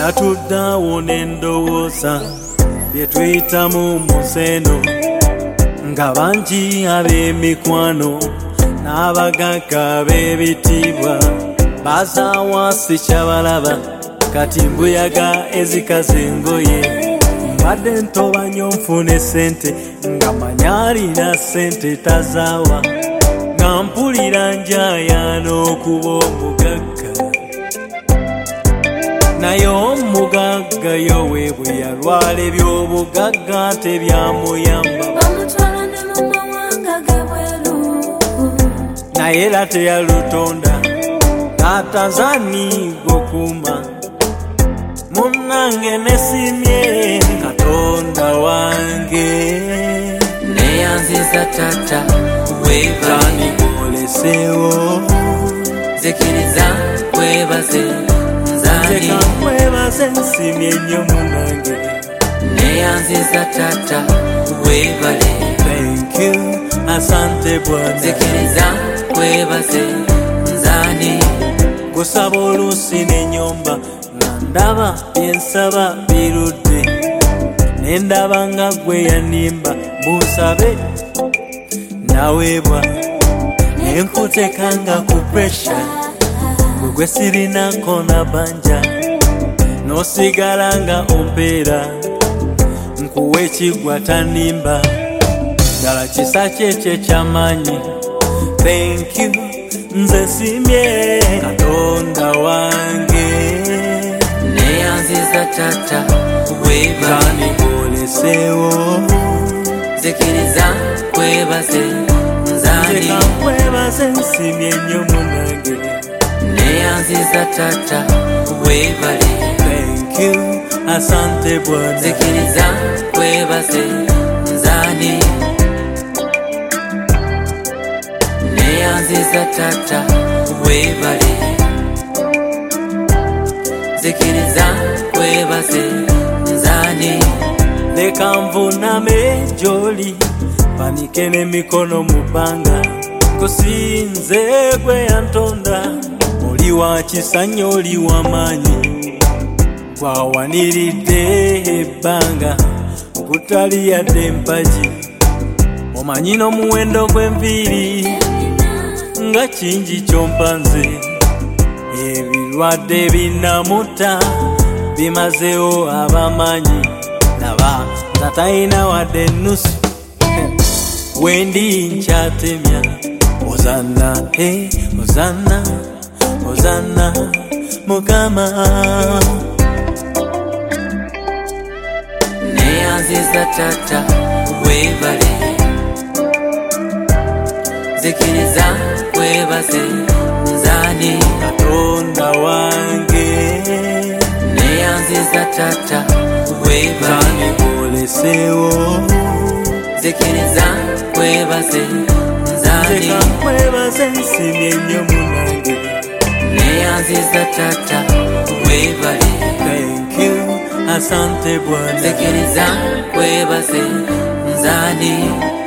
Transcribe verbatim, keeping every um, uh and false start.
natuddawo n'endowooza bye tuyitamu museno nga bangi ab'emikwano n'abagagga b'ebitiibwa bazaawasi kyabalaba kati mbuyaga ezikaze engoye mbadde ntoba nnyo nfune sente nga manyaalina sente tazaawa nga mpulira njayaana okuba omugagga naye omugagga yowe bwe yalwala eby'obugagga tebyamuyamba naye era teyalutonda atazani gokuma munnange nesimye katonda wange neyanziza tata webani olesewo zekiriza webaze nzani webaze nsimye nnyo munnange neyanziza tata webale thank you asante bwana zekiriza webaze nzani gusaba oluusi n'ennyomba nga ndaba byensaba birudde nendaba nga gwe yanimba bunsabe naweebwa nenkutekanga ku presha gwe gwe sirinako na banja n'osigala nga ompeera nkuwa ekigwa tanimba ddala kisa kyekyo ekyamaanyi thank you nze simye katonda wange neyanziza tata webani olesewo zekiriza webaze nzani webaze nsimye nnyo munange neyanziza tata webale thank you asante bwana zekiriza webaze nzani neyanziza tata webale zekiriza webaze nzani leka nvuname gy'oli panike n'emikono mu bbanga kusinze gwe yantonda oli wa kisa nnyo oli w'amaanyi gwawaniridde ebbanga okutali yadde empagi omanyi n'omuwendo gw'enviiri nga kingi kyompanze ebirwadde binnamuta bimazeewo ab'amaanyi laba nga talina wadde ennusu wendi nkyatemya ozanna he ozanna ozanna mukama neyanziza tata webale zekiriza webaze nzani katonda wange neyanziza tata webale olesewo zekiriza webaze nzani webaze nsimye nnyo munange neyanziza tata webale thank you asante bwana zekiriza webaze nzani